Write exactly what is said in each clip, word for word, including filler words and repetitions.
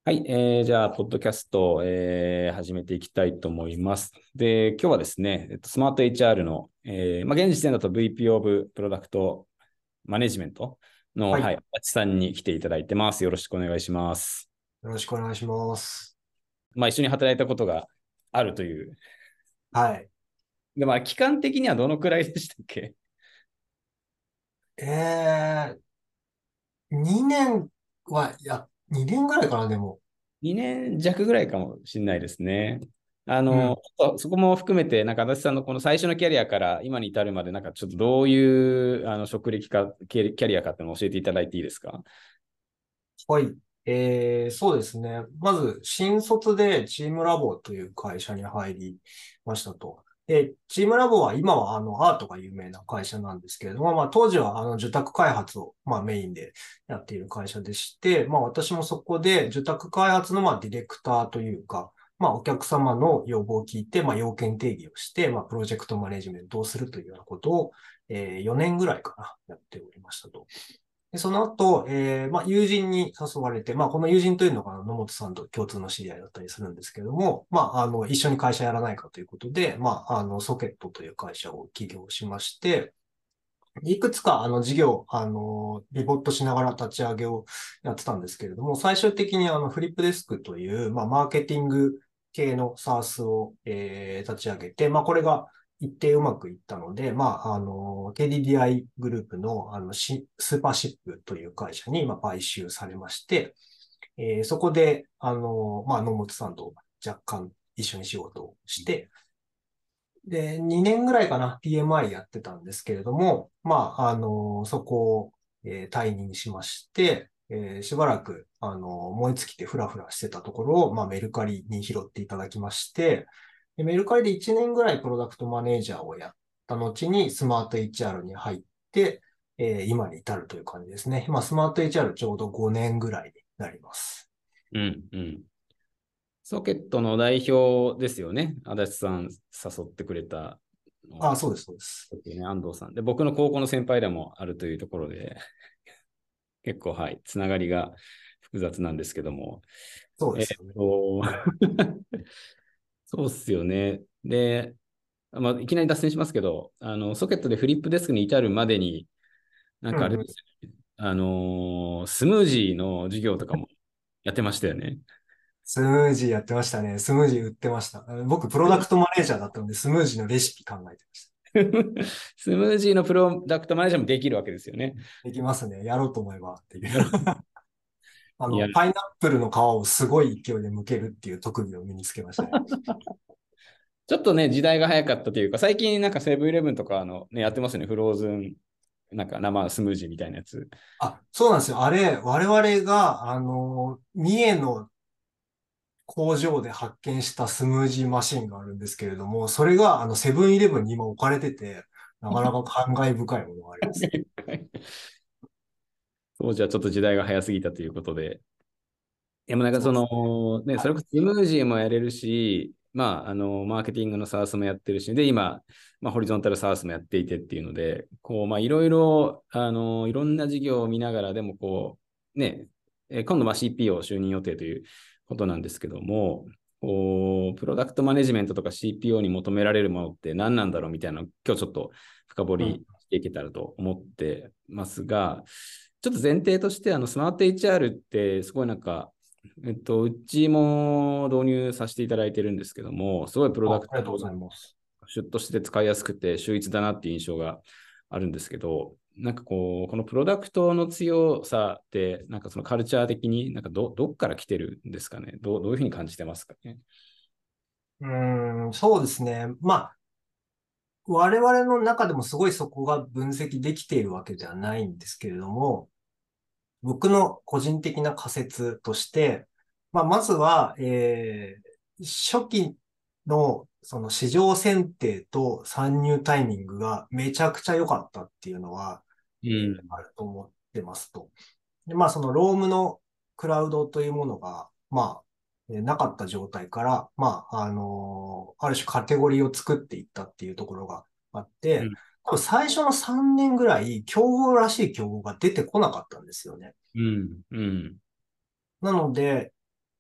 はい、えー、じゃあ、ポッドキャスト、えー始めていきたいと思います。で、今日はですね、えっと、スマート エイチアール の、えーまあ、現時点だと ブイピー オブプロダクトマネジメントの、 はい。 はい、足立さんに来ていただいてます。よろしくお願いします。 よろしくお願いします。 まあ、一緒に働いたことがあるという。 はい。 で、まあ、期間的にはどのくらいでしたっけ？ えー、にねんは、いや、にねんぐらいかな、でも。 に 年弱ぐらいかもしれないですね。あの、 うん。 そそこも含めて、なんか足立さんのこの最初のキャリアから今に至るまで、なんかちょっとどういうあの職歴か、キャリキャリアかっていうのを教えていただいていいですか？ はい。えー、そうですね。まず、新卒でチームラボという会社に入りましたと。で、チームラボは今はあのアートが有名な会社なんですけれども、まあ当時はあの受託開発をまあメインでやっている会社でして、まあ私もそこで受託開発のまあディレクターというか、まあお客様の要望を聞いて、まあ要件定義をして、まあプロジェクトマネジメントをするというようなことを、えー、よねんぐらいかな、やっておりましたと。で、その後、えー、まあ、友人に誘われて、まあ、この友人というのが野本さんと共通の知り合いだったりするんですけども、まあ、あの、一緒に会社やらないかということで、まあ、あの、ソケットという会社を起業しまして、いくつか、あの、事業、あの、リボットしながら立ち上げをやってたんですけれども、最終的に、あの、フリップデスクという、まあ、マーケティング系の SaaS を、えー立ち上げて、まあ、これが一定うまくいったので、まあ、あの、ケーディーディーアイ グループの、あの、シスーパーシップという会社に、まあ、買収されまして、えーそこで、あの、まあ、野本さんと若干一緒に仕事をして、で、にねんぐらいかな、ピーエムアイ やってたんですけれども、まあ、あの、そこを、えー退任しまして、えーしばらく、あの、燃え尽きてフラフラしてたところを、まあ、メルカリに拾っていただきまして、でメルカリでいちねんぐらいプロダクトマネージャーをやった後に、スマート エイチアール に入って、えー今に至るという感じですね。まあ、スマート エイチアール ちょうどごねんぐらいになります。 うん、うん。ソケットの代表ですよね。足立さん誘ってくれたの。 あ、そうです、そうです。 ね、安藤さん。で、僕の高校の先輩でもあるというところで、結構、はい、つながりが複雑なんですけども。えっそうですよね。 と、そうっすよね。で、まあ、いきなり脱線しますけど、あの、ソケットでフリップデスクに至るまでに、なんかあれうんうん。 ですよね。あのースムージーの授業とかもやってましたよね。 スムージーやってましたね。スムージー売ってました。僕、プロダクトマネージャーだったので、スムージーのレシピ考えてました。 スムージーのプロダクトマネージャーもできるわけですよね。 できますね。やろうと思えばっていう。 やろあの、 いや、 パイナップルの皮をすごい勢いで剥けるっていう特技を身につけましたね。 ちょっとね、時代が早かったというか、最近なんかセブンイレブンとかあの、ね、やってますよね。フローズン、なんか生スムージーみたいなやつ。 あ、そうなんですよ。あれ、我々が、あの、三重の工場で発見したスムージーマシンがあるんですけれども、それが、あの、セブンイレブンに今置かれてて、なかなか感慨深いものがありますね。 当時はちょっと時代が早すぎたということで。でもなんかそそうですね。 の、ね、 はい。 それこそスムージーもやれるし、まあ、あの、マーケティングのサースもやってるし、で、今、まあ、ホリゾンタルサースもやっていてっていうので、こう、まあ、いろいろ、あの、いろんな事業を見ながら、でもこう、ね、えー今度、まあ、シーピーオー 就任予定ということなんですけども、こう、プロダクトマネジメントとか シーピーオー に求められるものって何なんだろうみたいなのを今日ちょっと深掘うん。 りしていけたらと思ってますが、ちょっと前提として、あの、スマート エイチアール ってすごいなんか、えっと、うちも導入させていただいてるんですけども、すごいプロダあ、 クト、 ありがとうございます。 シュッとして使いやすくて秀逸だなっていう印象があるんですけど、なんかこう、このプロダクトの強さって、なんかそのカルチャー的に、なんかど、どっから来てるんですかね。どう、どういうふうに感じてますかね。 うーん、そうですね。まあ、我々の中でもすごいそこが分析できているわけではないんですけれども、僕の個人的な仮説として、まあ、まずは、えー初期のその市場選定と参入タイミングがめちゃくちゃ良かったっていうのは、 うえーん。 あると思ってますと。で、まあ、そのロームのクラウドというものが、まあ、えーなかった状態から、まあ、あのーある種カテゴリーを作っていったっていうところがあって、 うん。 多分最初のさんねんぐらい、競合らしい競合が出てこなかったんですよね。 うん。うん。 なので、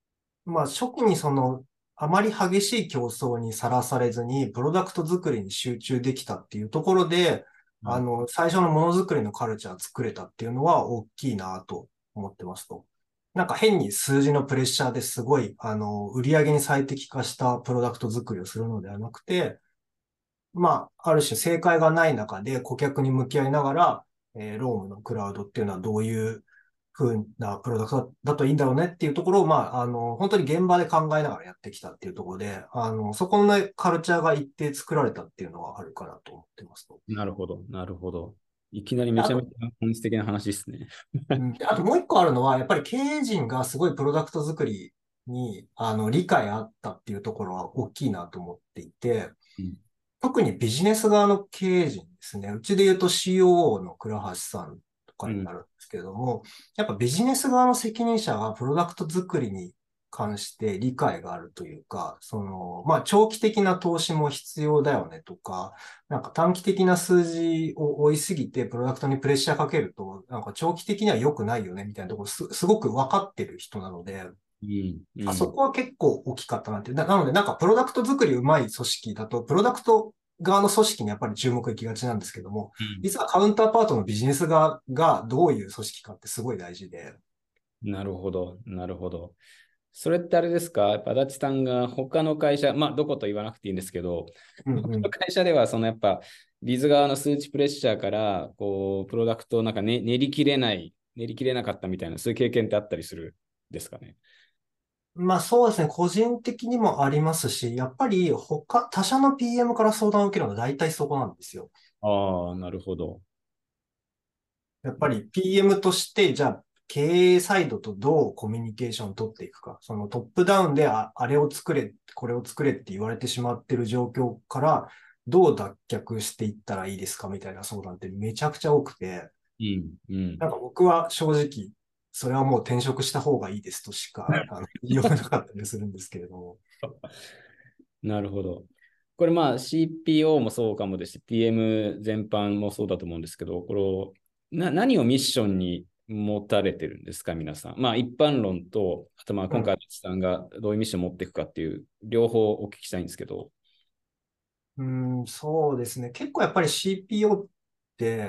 まあ、初期にその、あまり激しい競争にさらされずに、プロダクト作りに集中できたっていうところで、 うん。 あの、最初のものづくりのカルチャー作れたっていうのは大きいなと思ってますと。なんか変に数字のプレッシャーですごい、あの、売り上げに最適化したプロダクト作りをするのではなくて、まあ、ある種正解がない中で顧客に向き合いながら、えー、ロームのクラウドっていうのはどういう風なプロダクトだといいんだろうねっていうところを、まあ、あの、本当に現場で考えながらやってきたっていうところで、あの、そこのねカルチャーが一定作られたっていうのはあるかなと思ってますと。 なるほど、なるほど。いきなりめであと、 ちゃめちゃ本質的な話ですね。 うん、であともう一個あるのは、やっぱり経営陣がすごいプロダクト作りに、あの、理解あったっていうところは大きいなと思っていて、 うん。 特にビジネス側の経営陣ですね。うちで言うと シーオーオー の倉橋さんとかにうん。 なるんですけれども、やっぱビジネス側の責任者がプロダクト作りに関して理解があるというか、その、まあ、長期的な投資も必要だよねとか、なんか短期的な数字を追いすぎてプロダクトにプレッシャーかけると、なんか長期的には良くないよねみたいなところす、すごく分かってる人なので、 うん。うあそん。 こは結構大きかったなって。な、なので、なんかプロダクト作りうまい組織だと、プロダクト側の組織にやっぱり注目いきがちなんですけども、 うん。 実はカウンターパートのビジネス側がどういう組織かってすごい大事で。 なるほど、なるほど。それってあれですか、やっぱ足立さんが他の会社、まあ、どこと言わなくていいんですけど、 うん他のうん。 会社では、そのやっぱ、ビズ側の数値プレッシャーから、こう、プロダクトをなんか、ね、練り切れない、練り切れなかったみたいな、そういう経験ってあったりするんですかね。 まあそうですね、個人的にもありますし、やっぱり他、他社の ピーエム から相談を受けるのが大体そこなんですよ。 ああ、なるほど。 やっぱり ピーエム として、じゃあ、経営サイドとどうコミュニケーションを取っていくか。そのトップダウンであ、あれを作れ、これを作れって言われてしまっている状況から、どう脱却していったらいいですかみたいな相談ってめちゃくちゃ多くて、 うん、うん。 なんか僕は正直、それはもう転職した方がいいですとしか、あの、言いようがなかったりするんですけれども。 なるほど。これまあ シーピーオー もそうかもですし、ピーエム 全般もそうだと思うんですけど、これな何をミッションに持たれてるんですか、皆さん。まあ一般論と、あとまあ今回、 うん。 足立さんがどういうミッションを持っていくかっていう、両方お聞きしたいんですけど。 うん、そうですね。結構やっぱり シーピーオー って、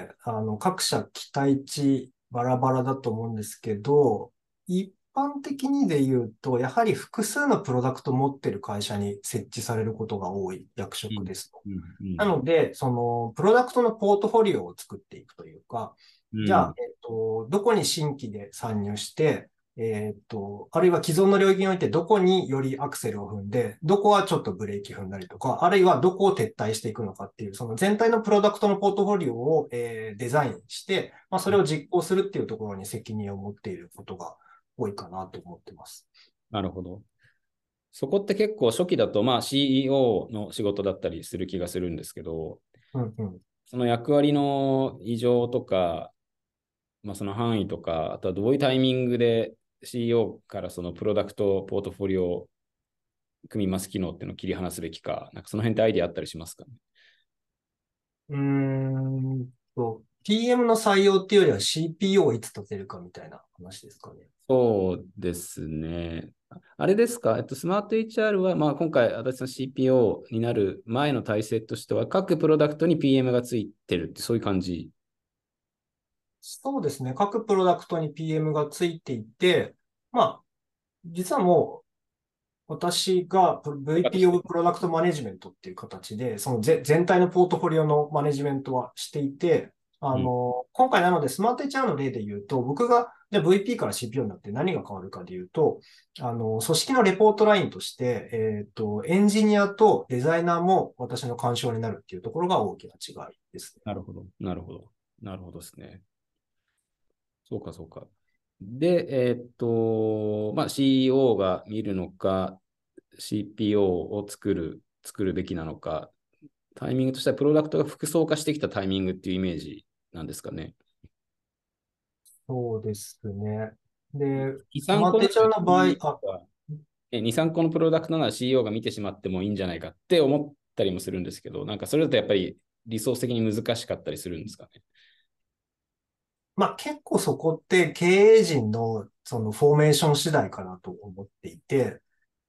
あの、各社期待値バラバラだと思うんですけど、一般的にで言うと、やはり複数のプロダクトを持ってる会社に設置されることが多い役うん、 職ですと。 うん、うん、 なので、その、プロダクトのポートフォリオを作っていくというか、じゃあ、 うん。 えっと、どこに新規で参入して、えっと、あるいは既存の領域においてどこによりアクセルを踏んで、どこはちょっとブレーキ踏んだりとか、あるいはどこを撤退していくのかっていう、その全体のプロダクトのポートフォリオを、えーデザインして、まあ、それを実行するっていうところに責任を持っていることが多いかなと思ってます。 なるほど。そこって結構初期だとまあ シーイーオー の仕事だったりする気がするんですけど、 うんうん。 その役割の異常とか、まあ、その範囲とか、あとはどういうタイミングで シーイーオー からそのプロダクトポートフォリオを組みます機能っていうのを切り離すべきか、なんかその辺ってアイディアあったりしますかね。 うーんと、ピーエム の採用っていうよりは シーピーオー をいつ立てるかみたいな話ですかね。 そうですね。あれですか、えっと、スマート エイチアール は、まあ、今回、足立さん シーピーオー になる前の体制としては、各プロダクトに ピーエム がついてるって、そういう感じ。 そうですね。各プロダクトに ピーエム がついていて、まあ、実はもう私が許可として。 ブイピーオー プロダクトマネジメントっていう形で、そのぜ全体のポートフォリオのマネジメントはしていて、あうん。 の、今回なのでスマート エイチアール の例で言うと、僕がじゃあ ブイピー から シーピーオー になって何が変わるかで言うと、あの、組織のレポートラインとして、えっと、エンジニアとデザイナーも私の干渉になるっていうところが大きな違いですね。 なるほど。なるほど。なるほどですね。そうか、そうか。で、えーっと、まあ、シーイーオー が見るのか、シーピーオー を作る、作るべきなのか、タイミングとしてはプロダクトが複層化してきたタイミングっていうイメージなんですかね。 そうですね。で、 に、 スマさんこならテチャーの場合、あ、 シーイーオーが、えに、さんこのプロダクトなら シーイーオー が見てしまってもいいんじゃないかって思ったりもするんですけど、なんかそれだとやっぱり理想的に難しかったりするんですかね。 まあ結構そこって経営陣のそのフォーメーション次第かなと思っていて、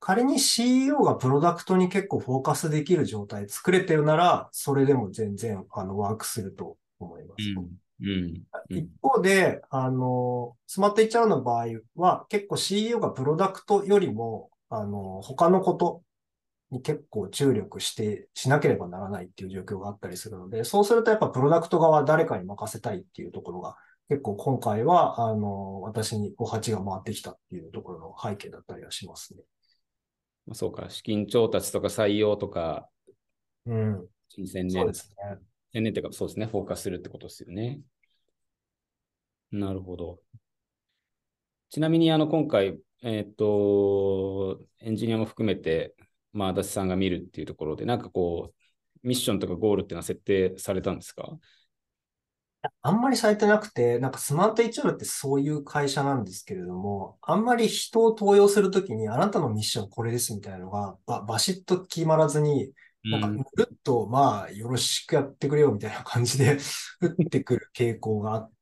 仮に シーイーオー がプロダクトに結構フォーカスできる状態作れてるなら、それでも全然あのワークすると思います。 うん。うん。う一ん。 方で、あの、スマート エイチアール の場合は、結構 シーイーオー がプロダクトよりも、あの、他のことに結構注力して、しなければならないっていう状況があったりするので、そうするとやっぱプロダクト側誰かに任せたいっていうところが、結構今回は、あの、私にお鉢が回ってきたっていうところの背景だったりはしますね。 まあそうか、資金調達とか採用とか、 うん。 専念、 そうですね。 専念っていうか、そうですね、フォーカスするってことですよね。なるほど。ちなみに、あの、今回、えっと、エンジニアも含めて、まあ、足立さんが見るっていうところで、なんかこう、ミッションとかゴールっていうのは設定されたんですか？ あんまりされてなくて、なんかスマート エイチアール ってそういう会社なんですけれども、あんまり人を登用するときにあなたのミッションこれですみたいなのがバ、バシッと決まらずに、なんかぬうん。 るっとまあよろしくやってくれよみたいな感じで打ってくる傾向があって、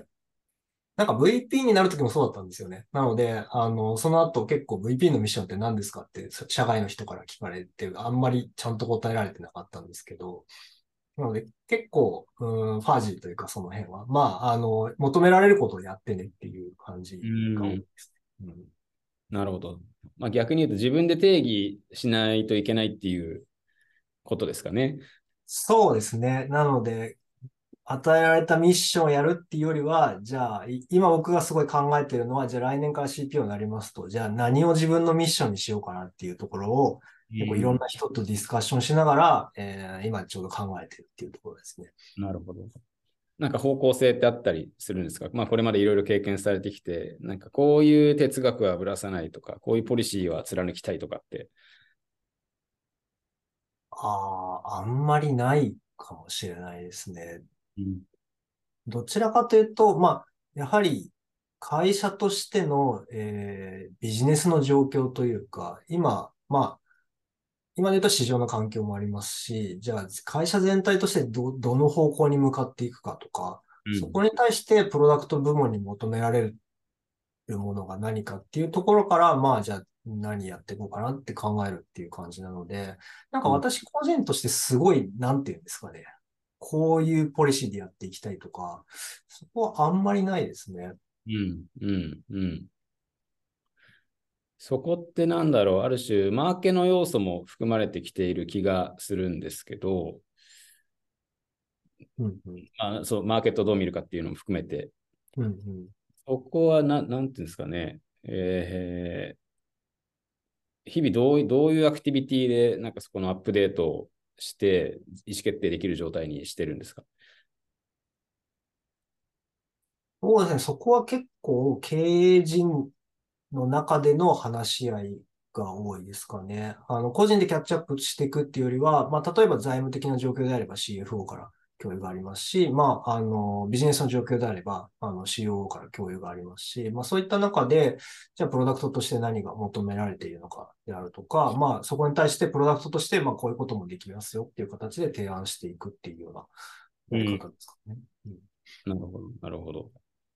なんか ブイピー になるときもそうだったんですよね。なので、あの、その後結構 ブイピー のミッションって何ですかって社外の人から聞かれて、あんまりちゃんと答えられてなかったんですけど、なので、結構、うん、ファージーというか、その辺は。まあ、あの、求められることをやってねっていう感うじが多いん。 ですね。うん、 なるほど。まあ、逆に言うと、自分で定義しないといけないっていうことですかね。 そうですね。なので、与えられたミッションをやるっていうよりは、じゃあ、い今僕がすごい考えてるのは、じゃあ来年から シーピーオー になりますと、じゃあ何を自分のミッションにしようかなっていうところを、結構いろんうん。 な人とディスカッションしながら、えー今ちょうど考えてるっていうところですね。 なるほど。なんか方向性ってあったりするんですか？まあ、これまでいろいろ経験されてきて、なんかこういう哲学はぶらさないとか、こういうポリシーは貫きたいとかって。 ああ、あんまりないかもしれないですね。 うん。 どちらかというと、まあ、やはり会社としての、えービジネスの状況というか、今、まあ、今で言うと市場の環境もありますし、じゃあ会社全体としてど、どの方向に向かっていくかとか、 うん。 そこに対してプロダクト部門に求められるものが何かっていうところから、まあ、じゃあ何やっていこうかなって考えるっていう感じなので、なんかうん。 私個人としてすごい、なんていうんですかね。こういうポリシーでやっていきたいとか、そこはあんまりないですね。 うん。うん。うん。そこってなんだろう、ある種、マーケの要素も含まれてきている気がするんですけど、 うんうん。 まあ、そう、マーケットをどう見るかっていうのも含めて、 うんうん。 そこはな、なんていうんですかね、えー日々どういどういうアクティビティで、なんかそこのアップデートをして、意思決定できる状態にしてるんですか？ そうですね。そこは結構経営陣の中での話し合いが多いですかね。あの、個人でキャッチアップしていくっていうよりは、まあ、例えば財務的な状況であれば シーエフオー から共有がありますし、まあ、あの、ビジネスの状況であれば、あの、シーオーオー から共有がありますし、まあ、そういった中で、じゃあ、プロダクトとして何が求められているのかであるとか、まあ、そこに対してプロダクトとして、まあ、こういうこともできますよっていう形で提案していくっていうようなやりうん。 方ですかね。うん、 なるほど、なるほど。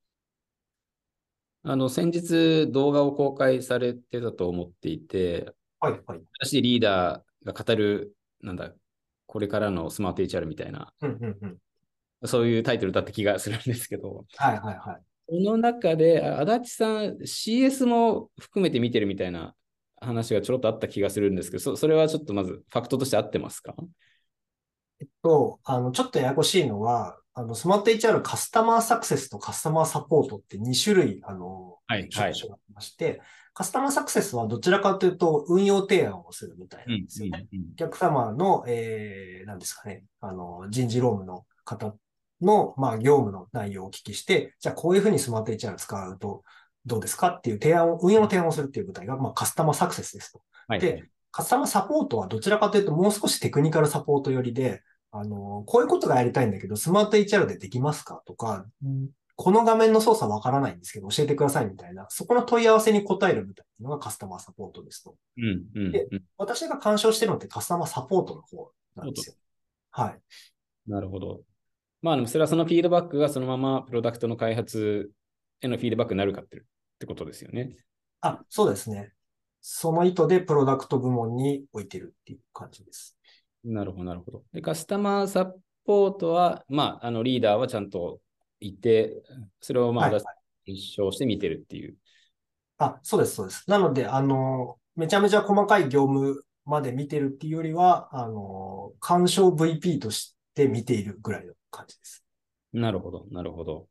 あの、先日動画を公開されてたと思っていて、 はい、はい。 新しいリーダーが語る、なんだ、これからのスマート エイチアール みたいな、 うん、うん、うん。 そういうタイトルだった気がするんですけど、 はい、はい、はい。 この中で、あ足立さん、シーエス も含めて見てるみたいな話がちょろっとあった気がするんですけど、そ、それはちょっとまずファクトとして合ってますか？ と、あの、ちょっとややこしいのは、あの、スマート エイチアール カスタマーサクセスとカスタマーサポートってに種類、あの、 はい、はい。 職種がありまして、カスタマーサクセスはどちらかというと運用提案をするみたいうん、 なんですよね。 うん、うん。 お客様の、えー、なんですかね、あの、人事労務の方の、まあ、業務の内容をお聞きして、じゃあこういうふうにスマート エイチアール 使うとどうですかっていう提案を、運用の提案をするっていう舞台が、まあ、カスタマーサクセスですと。 はい、はで、 い。 カスタマーサポートはどちらかというともう少しテクニカルサポート寄りで、あの、こういうことがやりたいんだけど、スマート エイチアール でできますかとか、この画面の操作わからないんですけど、教えてくださいみたいな、そこの問い合わせに答えるみたいなのがカスタマーサポートですと。 うん、うん、 で、 うん。 私が干渉してるのってカスタマーサポートの方なんそうとですよ。はい。 なるほど。まあ、でもそれはそのフィードバックがそのままプロダクトの開発へのフィードバックになるかってってことですよね。 あ、そうですね。 その意図でプロダクト部門に置いてるっていう感じです。 なるほど、なるほど。で、カスタマーサポートは、まあ、あのリーダーはちゃんといて、それをまあはい。 私、一生して見てるっていう。 あ、そうです、そうです。なので、あの、めちゃめちゃ細かい業務まで見てるっていうよりは、あの、鑑賞 ブイピー として見ているぐらいの感じです。 なるほど、なるほど。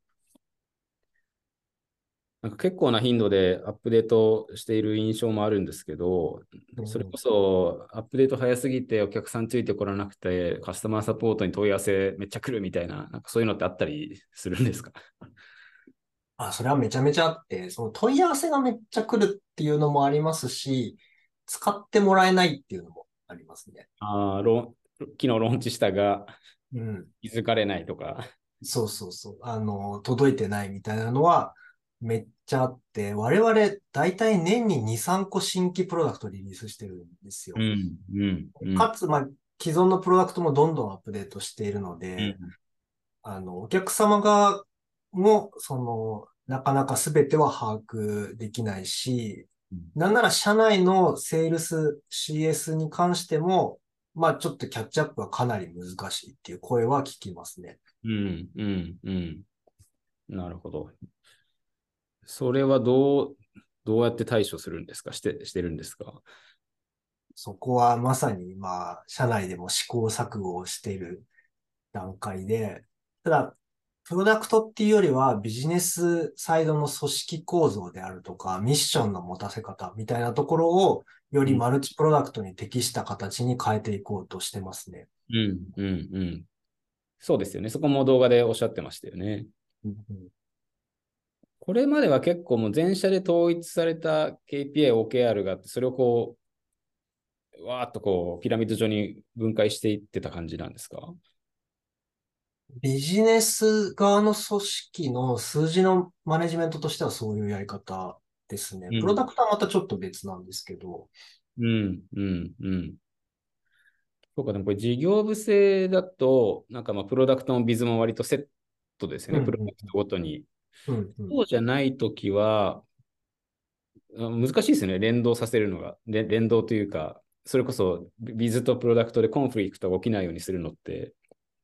なんか結構な頻度でアップデートしている印象もあるんですけど、それこうん、 そアップデート早すぎてお客さんついてこらなくて、カスタマーサポートに問い合わせめっちゃ来るみたいな、なんかそういうのってあったりするんですか？ あ、それはめちゃめちゃあって、その問い合わせがめっちゃ来るっていうのもありますし、使ってもらえないっていうのもありますね。 あーロン昨日ローンチしたがうん。 気づかれないとか。 そうそうそう。あの、届いてないみたいなのはめっちゃあって、我々だいたい年にに、さんこ新規プロダクトリリースしてるんですよ。 うん、うん、うん、 かつ、まあ、既存のプロダクトもどんどんアップデートしているので、 うん、 あの、お客様がも、その、なかなか全ては把握できないし、なんなら社内のセールス、シーエス に関しても、まあちょっとキャッチアップはかなり難しいっていう声は聞きますね。 うん、うん、うん。なるほど。それはどう、どうやって対処するんですか？して、してるんですか？ そこはまさに今、社内でも試行錯誤をしている段階で、ただ、プロダクトっていうよりはビジネスサイドの組織構造であるとか、ミッションの持たせ方みたいなところをようん、 りマルチプロダクトに適した形に変えていこうとしてますね。 うん、うん、うん。そうですよね。そこも動画でおっしゃってましたよね。 うんうん、 これまでは結構もう全社で統一された ケーピーアイ、オーケーアール があって、それをこう、わーっとこう、ピラミッド状に分解していってた感じなんですか？ ビジネス側の組織の数字のマネジメントとしてはそういうやり方ですね。 うん、 プロダクトはまたちょっと別なんですけど、 うん、うん、うん。そうか、でもこれ事業部制だと、なんかまあ、プロダクトもビズも割とセットですよね、プロうんうんダクトごとに。 うんうん、 そうじゃないときは、あ難しいですよね、連動させるのが。れ連動というか、それこそビズとプロダクトでコンフリクトが起きないようにするのって、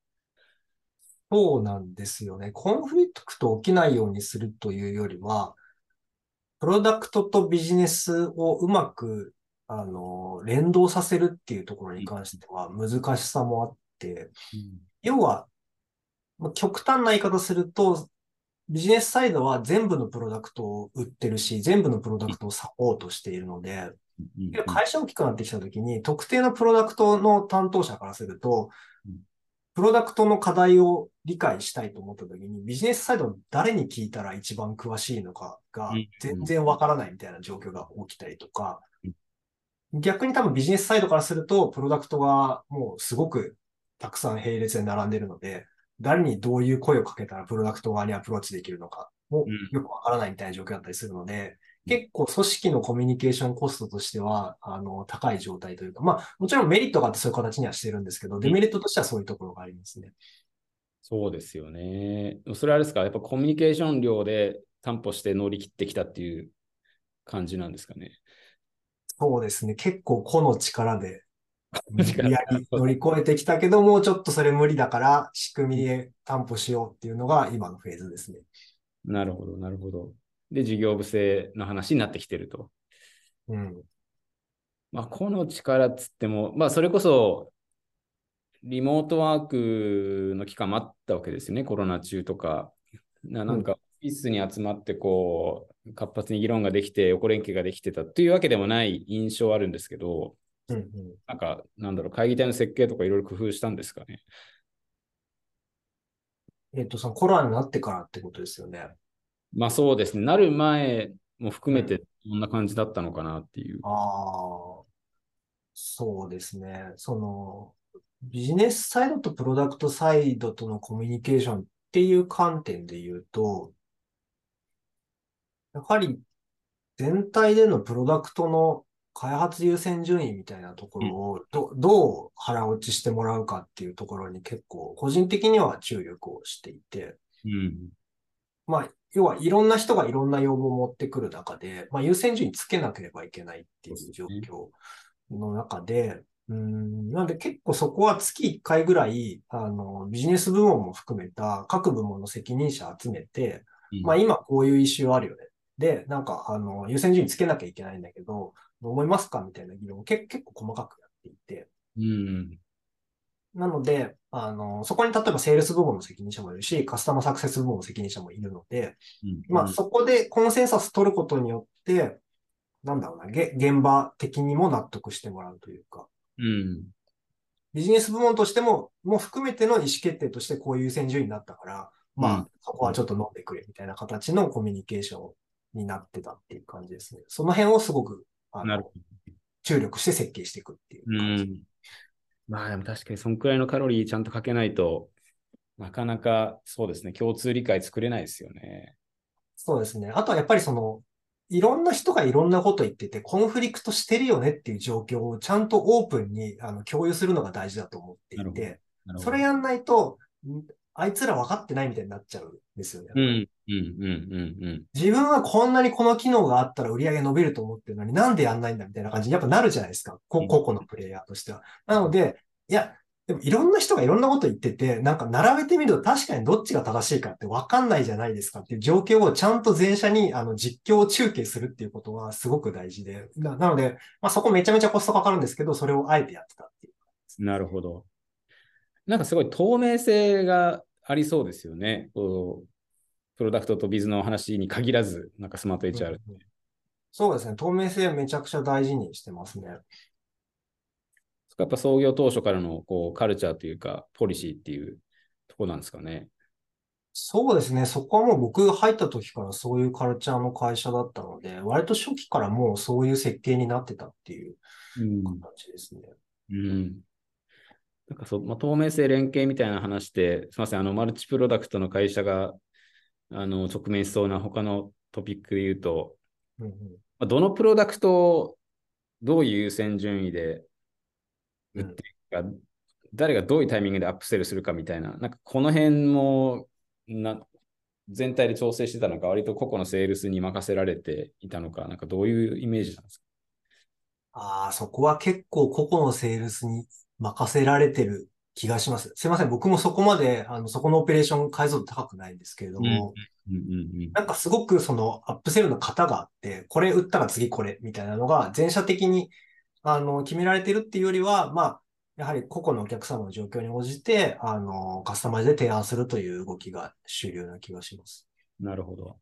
そうなんですよね。コンフリクト起きないようにするというよりは、プロダクトとビジネスをうまく、あの、連動させるっていうところに関しては難しさもあって、 うん、 要は、まあ極端な言い方すると、ビジネスサイドは全部のプロダクトを売ってるし、全部のプロダクトをサポートしているので、 うん、うん、 会社大きくなってきたときに、特定のプロダクトの担当者からすると、プロダクトの課題を理解したいと思ったときに、ビジネスサイドの誰に聞いたら一番詳しいのかが全うん、 然わからないみたいな状況が起きたりとか、 うん、 逆に多分ビジネスサイドからすると、プロダクトがもうすごくたくさん並列で並んでいるので、誰にどういう声をかけたらプロダクト側にアプローチできるのかもよくわからないみたいな状況だったりするので、結構組織のコミュニケーションコストとしては、あの、高い状態というか、まあ、もちろんメリットがあってそういう形にはしてるんですけど、デうん。 メリットとしてはそういうところがありますね。 そうですよね。それはあれですか、やっぱコミュニケーション量で担保して乗り切ってきたっていう感じなんですかね。 そうですね。結構個の力で無理力やり乗り越えてきたけども、ちょっとそれ無理だから仕組みで担保しようっていうのが今のフェーズですね。 なるほど、なるほど。で、事業部制の話になってきてると。 うん。 まあ、個の力っつっても、まあ、それこそ、リモートワークの期間もあったわけですよね、コロナ中とか。な、 うん。 なんか、オフィスに集まって、こう、活発に議論ができて、横連携ができてたっていうわけでもない印象はあるんですけど、 うん。うん。 なんか、なんだろう、会議体の設計とかいろいろ工夫したんですかね。 えっと、そのコロナになってからってことですよね。 まあそうですね、なる前も含うん。 めて、どんな感じだったのかなっていう。 ああ、そうですね。その、ビジネスサイドとプロダクトサイドとのコミュニケーションっていう観点で言うと、やはり全体でのプロダクトの開発優先順位みたいなとこうん、 ろをど、どう腹落ちしてもらうかっていうところに結構個人的には注力をしていて、 うん、 まあ、要はいろんな人がいろんな要望を持ってくる中で、まあ、優先順位つけなければいけないっていう状ね。 況の中で、うん、なので結構そこは月いっかいぐらい、あの、ビジネス部門も含めた各部門の責任者集めて、 うん。 まあ今こういうイシューあるよね。で、なんか、あの、優先順位つけなきゃいけないんだけど、どう思いますかみたいな議論をけ結構細かくやっていて、 うん。 なので、あの、そこに例えばセールス部門の責任者もいるし、カスタマーサクセス部門の責任者もいるので、 うん。 まあそこでコンセンサス取ることによって、なんだろうな、げ現場的にも納得してもらうというか、 うん。 ビジネス部門としても、も含めての意思決定としてこういう優先順位になったから、まあ、 うん。 そこはちょっと飲んでくれみたいな形のコミュニケーションになってたっていう感じですね。その辺をすごく、あの、 なるほど。 注力して設計していくっていうう感じ。 ん。まあでも確かにそんくらいのカロリーちゃんとかけないと、なかなかそうですね、共通理解作れないですよね。 そうですね。あとはやっぱりその、いろんな人がいろんなこと言ってて、コンフリクトしてるよねっていう状況をちゃんとオープンにあの共有するのが大事だと思ってなるほど。 いて、 なるほど。 それやんないと、んあいつら分かってないみたいになっちゃうんですよね、やっぱり。 うん。うん。うん。うん。うん。 自分はこんなにこの機能があったら売り上げ伸びると思ってるのになんでやんないんだみたいな感じにやっぱなるじゃないですか。こうん。 個々のプレイヤーとしては。なので、いや、でもいろんな人がいろんなこと言ってて、なんか並べてみると確かにどっちが正しいかってわかんないじゃないですかっていう状況をちゃんと全社にあの実況中継するっていうことはすごく大事で。な、なので、まあ、そこめちゃめちゃコストかかるんですけど、それをあえてやってたっていう。 なるほど。なんかすごい透明性がありそうですよね。こう、プロダクトとビズの話に限らず、なんかスマートうんうエイチアール。 ん、そうですね。透明性めちゃくちゃ大事にしてますね。 やっぱ創業当初からのこうカルチャーというか、ポリシーっていうとこなんですかね。 そうですね。そこはもう僕が入った時からそういうカルチャーの会社だったので、割と初期からもうそういう設計になってたっていううん。 形ですね。 うん。なんかそう、まあ、透明性連携みたいな話で、すみません、あの、マルチプロダクトの会社が、あの、直面しそうな他のトピックで言うと、 うんうんまあ、どのプロダクトをどういう優先順位で売うん、 っていくか、誰がどういうタイミングでアップセルするかみたいな、なんかこの辺もな全体で調整してたのか、割と個々のセールスに任せられていたのか、なんかどういうイメージなんですか？ ああ、そこは結構個々のセールスに任せられてる気がします。すいません。僕もそこまで、あの、そこのオペレーション解像度高くないんですけれどうん。 も、 うん。うん。 なんかすごくそのアップセルの型があって、これ売ったら次これみたいなのが全社的にあの決められてるっていうよりは、まあ、やはり個々のお客様の状況に応じて、あの、カスタマイズで提案するという動きが主流な気がします。 なるほど。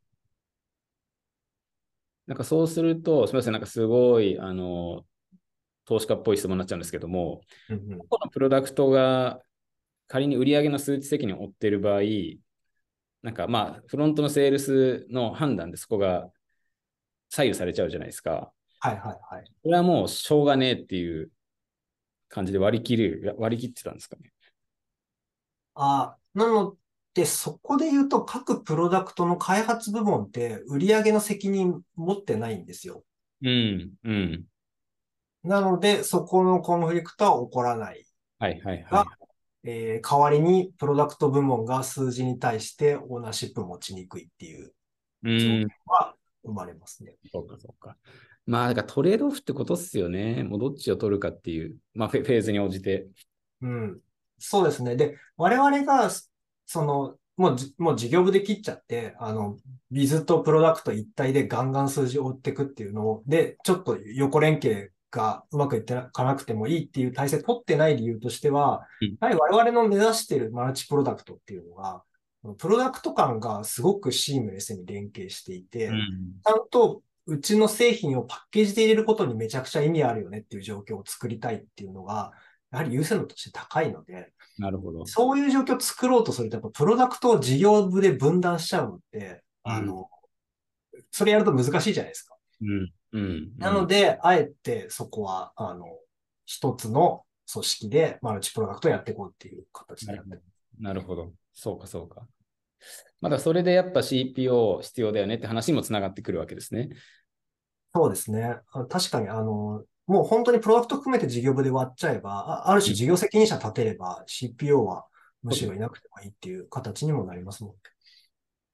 なんかそうすると、すみません、なんかすごい、あの、投資家っぽい質問になっちゃうんですけども、 うんうん。 このプロダクトが仮に売上の数値責任を負っている場合、なんかまあ、フロントのセールスの判断でそこが左右されちゃうじゃないですか。 はいはいはい。 これはもうしょうがねえっていう感じで割り切る、割り切ってたんですかね。 あ、なので、そこで言うと各プロダクトの開発部門って売上の責任持ってないんですよ。 うん、うん。 なので、そこのコンフリクトは起こらないはいはいはが、 い。 えー代わりにプロダクト部門が数字に対してオーナーシップ持ちにくいっていう状況うん、 は生まれますね。 そうかそうか。まあ、だからトレードオフってことっすよね。もうどっちを取るかっていう、まあフェ、フェーズに応じて。 うん。そうですね。で、我々が、その、もうじ、もう事業部で切っちゃって、あの、ビズとプロダクト一体でガンガン数字を追っていくっていうのを、で、ちょっと横連携がうまくいってなかなくてもいいっていう体制取ってない理由としては、 うん、 やはり我々の目指しているマルチプロダクトっていうのが、プロダクト間がすごくシームレスに連携していて、 うん。 ちゃんとうちの製品をパッケージで入れることにめちゃくちゃ意味あるよねっていう状況を作りたいっていうのが、やはり優先度として高いので、 なるほど。 そういう状況を作ろうとすると、やっぱプロダクトを事業部で分断しちゃうので、 うん、 あの、それやると難しいじゃないですか。 うん、うん、うん。 なので、あえてそこは、あの、一つの組織でマルチプロダクトをやっていこうっていう形なるほど。 でやってる。 なるほど。そうかそうか。まだそれでやっぱ シーピーオー 必要だよねって話にもつながってくるわけですね。 そうですね。あ確かに、あの、もう本当にプロダクト含めて事業部で割っちゃえば、あ、あるうん、 種事業責任者立てれば シーピーオー はむそうです。 しろいなくてもいいっていう形にもなりますもんね。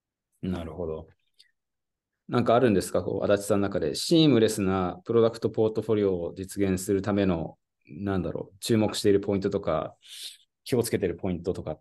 なるほど。なんかあるんですか、こう、足立さんの中で、シームレスなプロダクトポートフォリオを実現するための、なんだろう、注目しているポイントとか、気をつけているポイントとかって。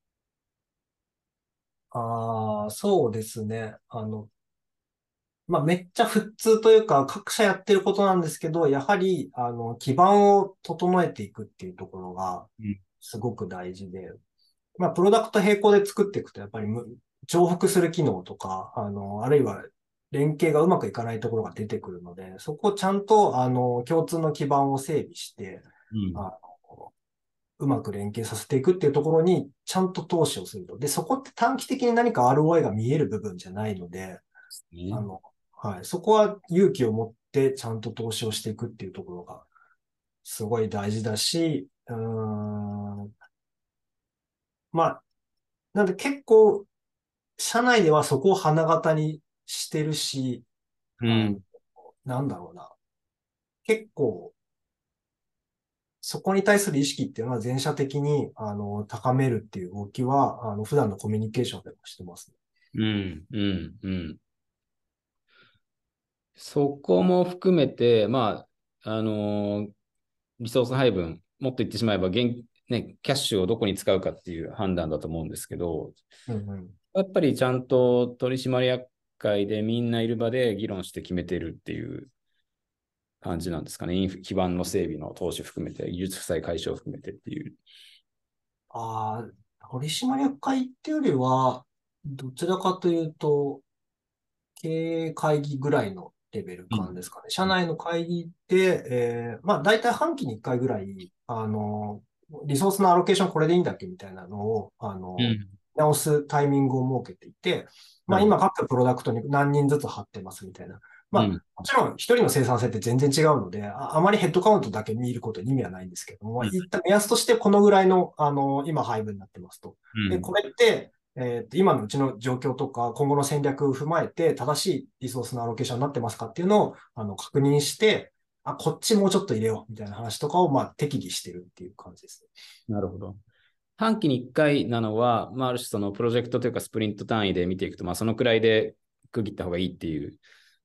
ああ、そうですね。あの、まあ、めっちゃ普通というか、各社やってることなんですけど、やはり、あの、基盤を整えていくっていうところが、 うん。 すごく大事で、まあ、プロダクト並行で作っていくと、やっぱりむ重複する機能とか、あの、あるいは連携がうまくいかないところが出てくるので、そこをちゃんと、あの、共通の基盤を整備して、 うん。 あの、うまく連携させていくっていうところに、ちゃんと投資をすると。で、そこって短期的に何か アールオーアイ が見える部分じゃないので、あね。 の、はい。そこは勇気を持ってちゃんと投資をしていくっていうところがすごい大事だし、うーん、まあ、なんで結構、社内ではそこを花形にしてるし、あの、 うん。 なんだろうな。結構、そこに対する意識っていうのは全社的に、あの、高めるっていう動きは、あの、普段のコミュニケーションでもしてますね。 うん。うん。うん。そこも含めて、まあ、あのーリソース配分、もっと言ってしまえば現、ね、キャッシュをどこに使うかっていう判断だと思うんですけど、 うんうん。 やっぱりちゃんと取締役会でみんないる場で議論して決めてるっていう感じなんですかね。インフ基盤の整備の投資含めて、技術負債解消含めてっていう。 ああ、取締役会っていうよりは、どちらかというと、経営会議ぐらいのレベルうん。 感ですかね。社内の会議で、えー、まあ大体半期にいっかいぐらい、あの、リソースのアロケーションこれでいいんだっけみたいなのを、あの、 うん。 直すタイミングを設けていて、まあ今なるほど。 各プロダクトに何人ずつ貼ってますみたいな。まあうん。 もちろん一人の生産性って全然違うので、あ、あまりヘッドカウントだけ見ることに意味はないんですけども、まあ、 うん。 いった目安としてこのぐらいの、あの、今配分になってますと。で、 うん。 これって、えーと、今のうちの状況とか、今後の戦略を踏まえて、正しいリソースのアロケーションになってますかっていうのを、あの、確認して、あ、こっちもうちょっと入れよう、みたいな話とかを、まあ、適宜してるっていう感じですね。 なるほど。半期にいっかいなのは、まあ、ある種そのプロジェクトというかスプリント単位で見ていくと、まあ、そのくらいで区切った方がいいっていう。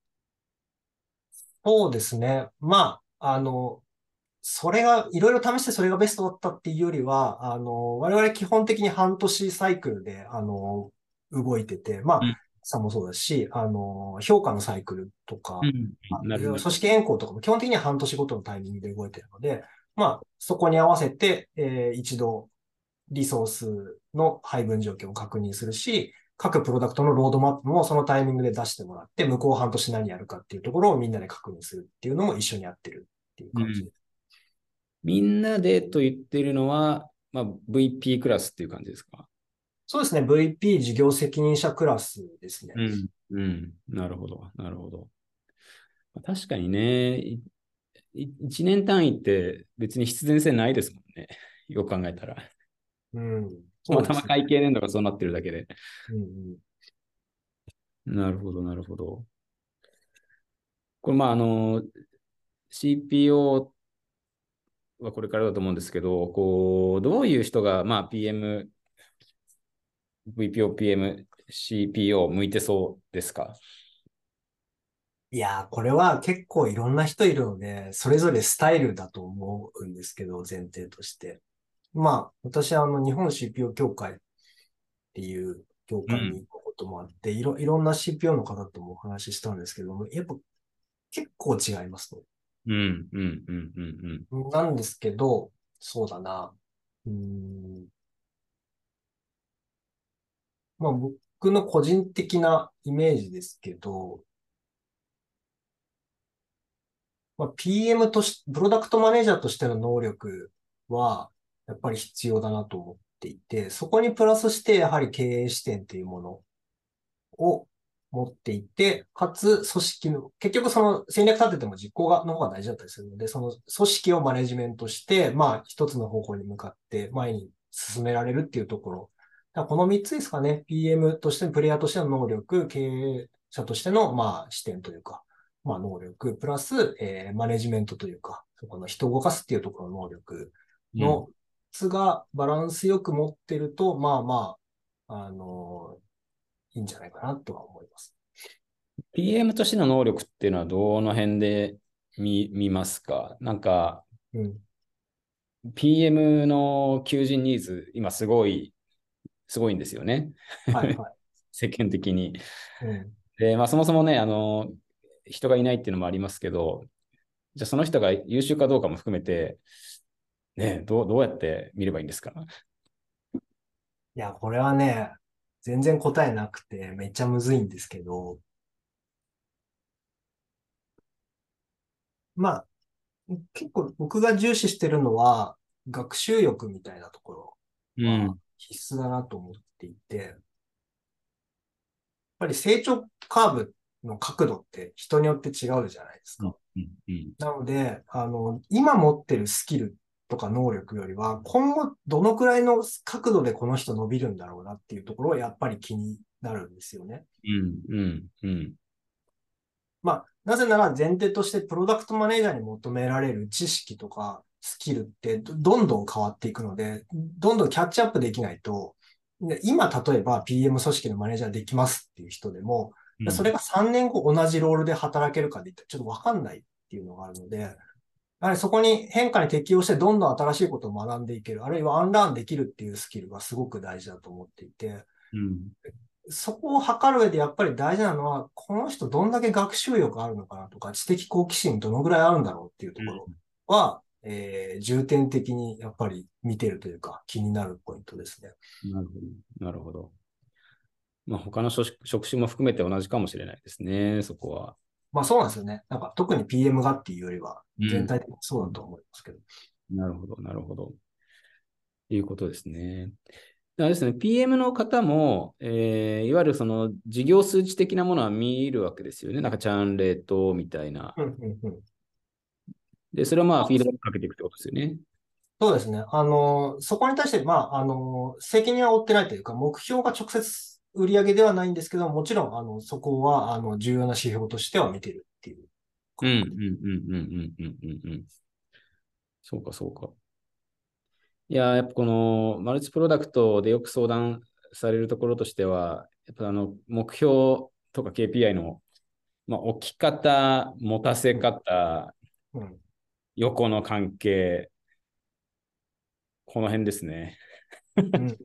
そうですね。まあ、あの、それが、いろいろ試してそれがベストだったっていうよりは、あの、我々基本的に半年サイクルで、あの、動いてて、まあ、 うん。 さもそうだし、あの、評価のサイクルとか、 うん。 あなるほど。 組織変更とかも基本的には半年ごとのタイミングで動いてるので、まあ、そこに合わせて、えー一度、リソースの配分状況を確認するし、各プロダクトのロードマップもそのタイミングで出してもらって、向こう半年何やるかっていうところをみんなで確認するっていうのも一緒にやってるっていううん。 感じです。 みんなでと言ってるのは、まあ、ブイピー クラスっていう感じですか？ そうですね。ブイピー 事業責任者クラスですね。 うん。うん。なるほど。なるほど。確かにね、いいちねん単位って別に必然性ないですもんね。よく考えたら。 うん。 たまたまそうですね。 会計年度がそうなってるだけで。 うんうん。 なるほど、なるほど。これ、まあ、あの、シーピーオー はこれからだと思うんですけど、こう、どういう人が、まあ、ピーエム、ブイピーオー、ピーエム、シーピーオー 向いてそうですか？ いやー、これは結構いろんな人いるので、それぞれスタイルだと思うんですけど、前提として。まあ、私はあの、日本 シーピーオー 協会っていう協うん。 会に行くこともあって、いろ、いろんな シーピーオー の方ともお話ししたんですけども、やっぱ結構違いますと。 うん、うん、うん、うん、うん。 なんですけど、そうだな。うーん、まあ僕の個人的なイメージですけど、まあ、ピーエム とし、プロダクトマネージャーとしての能力は、やっぱり必要だなと思っていて、そこにプラスして、やはり経営視点というものを持っていて、かつ組織の、結局その戦略立てても実行が、の方が大事だったりするので、その組織をマネジメントして、まあ一つの方向に向かって前に進められるっていうところ。だからこのみっつですかね。ピーエム としての、プレイヤーとしての能力、経営者としての、まあ視点というか、まあ能力、プラス、えーマネジメントというか、そこの人を動かすっていうところの能力うん。 のつがバランスよく持ってると、まあまあ、あの、 いいんじゃないかなとは思います。 ピーエム としての能力っていうのはどの辺で見、見ますか？なんか、 うん。 ピーエム の求人ニーズ、今すごい、すごいんですよね。 はいはい。 世間的に。 うん。 で、まあそもそもね、あの、人がいないっていうのもありますけど、じゃあその人が優秀かどうかも含めて、ね、どう、どうやって見ればいいんですか？ いや、これはね、全然答えなくてめっちゃむずいんですけど、まあ、結構僕が重視してるのは、学習欲みたいなところはうん。 必須だなと思っていて、やっぱり成長カーブの角度って人によって違うじゃないですうん。 か。 うん。うん。 なので、あの、今持ってるスキルとか能力よりは、今後どのくらいの角度でこの人伸びるんだろうなっていうところはやっぱり気になるんですよね。 うん。うん。うん。 まあ、なぜなら前提としてプロダクトマネージャーに求められる知識とかスキルってどどんどん変わっていくので、どんどんキャッチアップできないと、で今例えば ピーエム 組織のマネージャーできますっていう人でも、 うん。 それがさんねんご同じロールで働けるかで言ったらちょっとわかんないっていうのがあるので、やはりそこに変化に適応してどんどん新しいことを学んでいける、あるいはアンラーンできるっていうスキルがすごく大事だと思っていて、 うん。 そこを測る上でやっぱり大事なのは、この人どんだけ学習欲あるのかなとか、知的好奇心どのぐらいあるんだろうっていうところは、えー重点的にやっぱり見てるというか気になるポイントですね。 なるほど。なるほど。まあ、他の職職種も含めて同じかもしれないですね、そこは。 まあそうなんですよね。なんか特に ピーエム がっていうよりはうん。 全体的にそうだと思いますけど。 なるほど、なるほど。いうことですね。あれですね、ピーエム の方も、えーいわゆるその事業数値的なものは見るわけですよね。なんかチャーンレートみたいな。 うんうんうん。 で、それはまあフィードバックかけていくってことですよね。 そうですね。あの、そこに対して、まあ、あの、責任は負ってないというか、目標が直接売り上げではないんですけど、もちろん、あの、そこは、あの、重要な指標としては見てるっていううん、うん、 感覚で。 うん、うん、うん、うん、うん。うん。そうか、そうか。いやー、やっぱこのマルチプロダクトでよく相談されるところとしては、やっぱあの目標とか ケーピーアイ の、まあ、置き方、持たせうん、 方、 うん、 横の関係、この辺ですね。 うん、うん、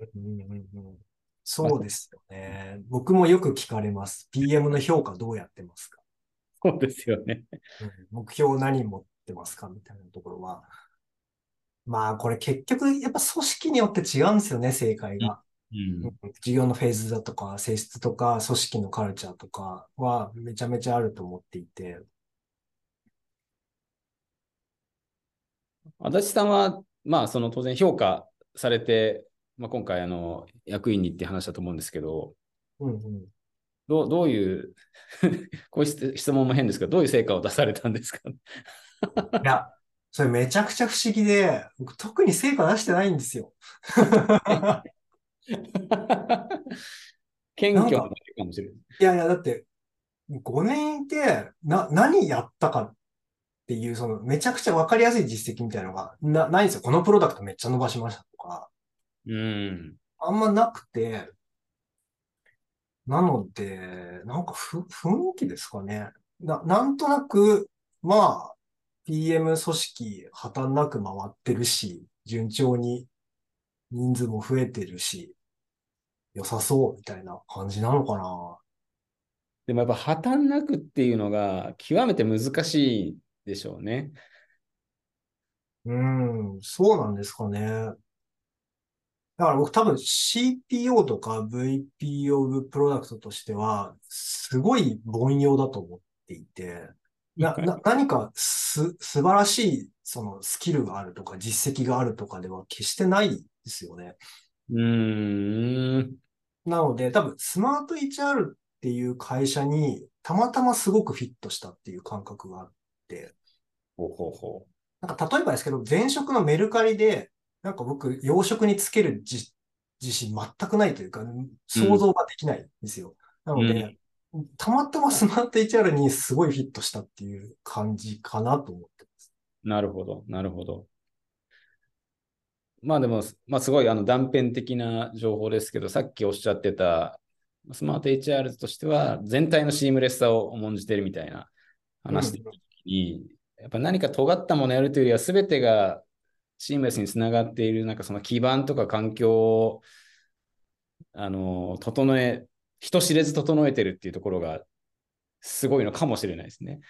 うんうん。 まあ、 そうですよね。僕もよく聞かれます。ピーエム の評価どうやってますか？ そうですよね。 うん、目標何持ってますかみたいなところは。まあ、これ結局、やっぱ組織によって違うんですよね、正解うん。 が。 ううん、 ん。 事業のフェーズだとか、性質とか、組織のカルチャーとかはめちゃめちゃあると思っていて。 足立さんは、まあ、その当然評価されて、まあ、今回あの役員にって話だと思うんですけど、 うんうん。 どう、どういうこういう質問も変ですけど、どういう成果を出されたんですか？ いや、それめちゃくちゃ不思議で、僕特に成果出してないんですよ。 謙虚なだなんか、 けかもしれない。 いやいや、だってごねんいて、な、何やったかっていう、その、めちゃくちゃわかりやすい実績みたいなのが、な、ないんですよ。このプロダクトめっちゃ伸ばしましたとか、 うん。 あんまなくて、なので、なんかふ、雰囲気ですかね。な、なんとなく、まあ、ピーエム 組織破綻なく回ってるし、順調に人数も増えてるし、良さそうみたいな感じなのかな。 でもやっぱ破綻なくっていうのが極めて難しいでしょうね。 うん、そうなんですかね。だから僕多分 シーピーオー とか ブイピーオー オブプロダクトとしては、すごい凡庸だと思っていて、な、な、何かす、素晴らしい、そのスキルがあるとか実績があるとかでは決してないですよね。 うーん。 なので多分スマート エイチアール っていう会社にたまたますごくフィットしたっていう感覚があって、 ほうほうほなんか例えばですけど、前職のメルカリで、なんか僕、養殖につける自自信全くないというか、 う。うん。 想像ができないんですよ。なので、 うん。 たまたまスマート エイチアール にすごいフィットしたっていう感じかなと思ってます。 なるほど。なるほど。まあでも、まあすごいあの断片的な情報ですけど、さっきおっしゃってた、 スマート エイチアール としては全体のシームレスさを重んじてるみたいなうん。 話でいたときに、やっぱ何か尖ったものをやるというよりは、すべてがシームレスにつながっている、なんかその基盤とか環境を、あの、整え、人知れず整えてるっていうところがすごいのかもしれないですね。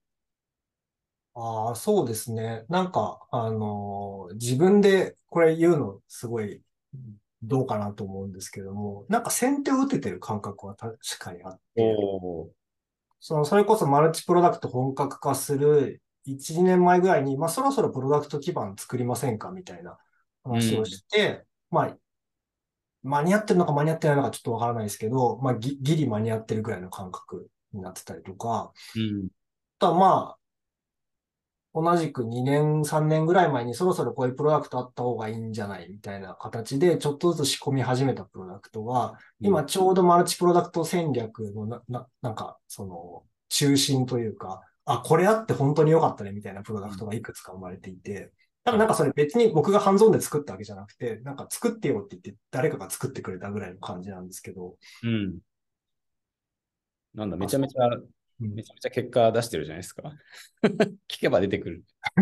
ああ、そうですね。なんか、あのー自分でこれ言うのすごいどうかなと思うんですけども、なんか先手を打ててる感覚は確かにあっおて、 お。 その、それこそマルチプロダクト本格化するいち、にねんまえぐらいに、まあそろそろプロダクト基盤作りませんかみたいな話をうん。 して、まあ間に合ってるのか間に合ってないのかちょっとわからないですけど、まあギ、ギリ間に合ってるぐらいの感覚になってたりとか、 うん。 あとはまあ、同じくにねん、さんねんぐらい前にそろそろこういうプロダクトあった方がいいんじゃないみたいな形で、ちょっとずつ仕込み始めたプロダクトが、 うん。 今ちょうどマルチプロダクト戦略のな、な、なんか、その、中心というか、あ、これあって本当に良かったねみたいなプロダクトがいくつか生まれていて、多分はい。 なんかそれ別に僕がハンズオンで作ったわけじゃなくて、なんか作ってよって言って誰かが作ってくれたぐらいの感じなんですけど、 うん。なんだ、めあ、そちゃめちゃ、 う。うん。 めちゃめちゃ結果出してるじゃないですか。聞けば出てくる。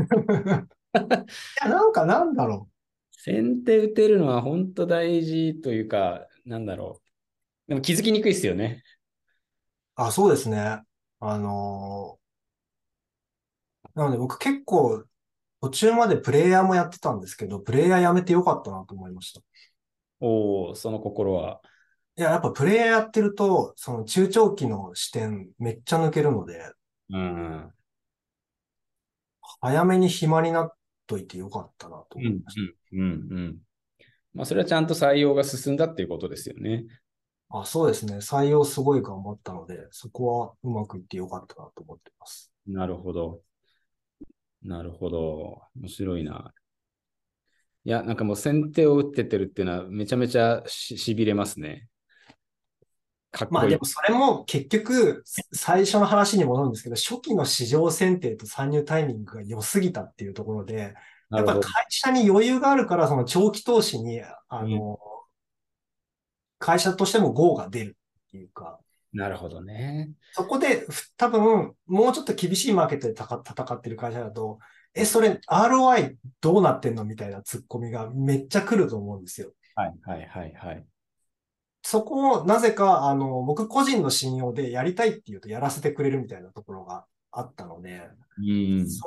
いや、なんかなんだろ先手打てるのは本当大事というか、なんだろう。でも気づきにくいですよね。 う。あ、そうですね。あのーなので僕結構途中までプレイヤーもやってたんですけど、プレイヤーやめてよかったなと思いました。 おお、その心は。 いや、やっぱプレイヤーやってると、その中長期の視点めっちゃ抜けるので、 うん。 早めに暇になっといてよかったなとうん、 思いました。 うん、うん、うん。まあ、それはちゃんと採用が進んだっていうことですよね。 あ、そうですね。採用すごい頑張ったので、そこはうまくいってよかったなと思っています。 なるほど。なるほど。面白いな。いや、なんかもう先手を打ってってるっていうのはめちゃめちゃし、しびれますね。かっこいい。 まあでもそれも結局、最初の話に戻るんですけど、初期の市場選定と参入タイミングが良すぎたっていうところで、やっぱなるほど。 会社に余裕があるから、その長期投資に、 うん、 あの、会社としても ゴー が出るっていうか、 なるほどね。 そこでふ多分、もうちょっと厳しいマーケットでたか戦ってる会社だと、え、それ アールオーアイ どうなってんのみたいなツッコミがめっちゃ来ると思うんですよ。 はい、はい、はい、はい。 そこをなぜか、あの、僕個人の信用でやりたいって言うとやらせてくれるみたいなところがあったので、 うん。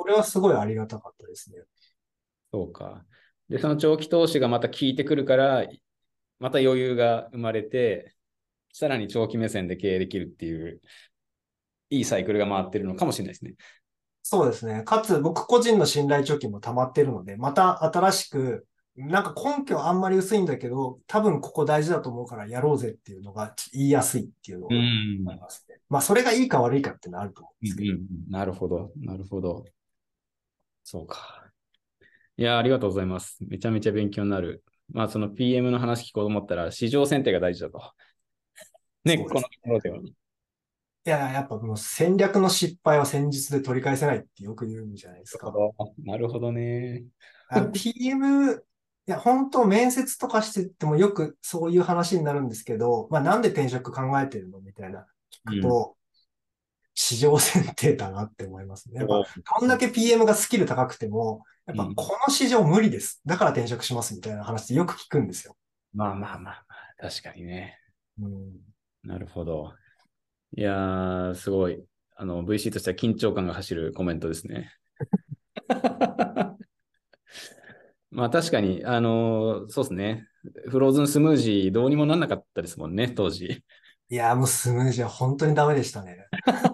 それはすごいありがたかったですね。 そうか。で、その長期投資がまた効いてくるから、また余裕が生まれて、さらに長期目線で経営できるっていう、いいサイクルが回ってるのかもしれないですね。 そうですね。かつ、僕個人の信頼貯金も溜まってるので、また新しく、なんか根拠あんまり薄いんだけど、多分ここ大事だと思うからやろうぜっていうのが言いやすいっていうのうがありん。 ますね。まあ、それがいいか悪いかっていうのはあると思うんうん、 ですけど。 うん。なるほど。なるほど。そうか。いや、ありがとうございます。めちゃめちゃ勉強になる。まあ、その ピーエム の話聞こうと思ったら、市場選定が大事だと。ね、このとそうです。 ころでは。 いや、やっぱもう戦略の失敗は戦術で取り返せないってよく言うんじゃないですか。 なるほど。なるほどね。 あの ピーエム、いや、本当面接とかしててもよくそういう話になるんですけど、まあなんで転職考えてるのみたいな聞うん。 くと、市場選定だなって思いますね。やっぱ、 おどんだけ ピーエム がスキル高くても、やっぱうん。 この市場無理です。だから転職しますみたいな話ってよく聞くんですよ。 まあまあまあまあ、確かにね。 うん、 なるほど。いやー、すごい。あの、ブイシー としては緊張感が走るコメントですね。まあ確かに、あのーそうですね。フローズンスムージーどうにもなんなかったですもんね、当時。 いやー、もうスムージーは本当にダメでしたね。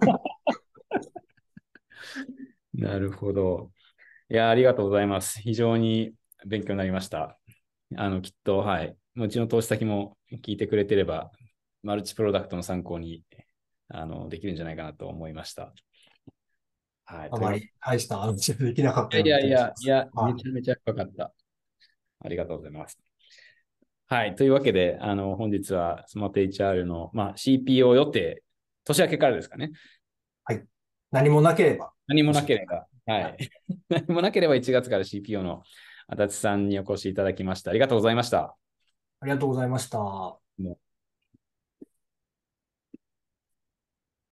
なるほど。いや、ありがとうございます。非常に勉強になりました。あの、きっと、はい。うちの投資先も聞いてくれてれば、マルチプロダクトの参考に、あの、できるんじゃないかなと思いました。はい。というわけあまり大した話できなかったで、いような気やいやいや、 がします。 いや、めはちゃめちゃ深かった。ありがとうございます。はい。というわけで、あの、本日はスマート エイチアール の、まあ、シーピーオー 予定、年明けからですかね。 い。はい。何もなければ何も教えてなければ、ははい。 い。何もなければいちがつから シーピーオー の足立さんにお越しいただきました。ありがとうございました。 ありがとうございました。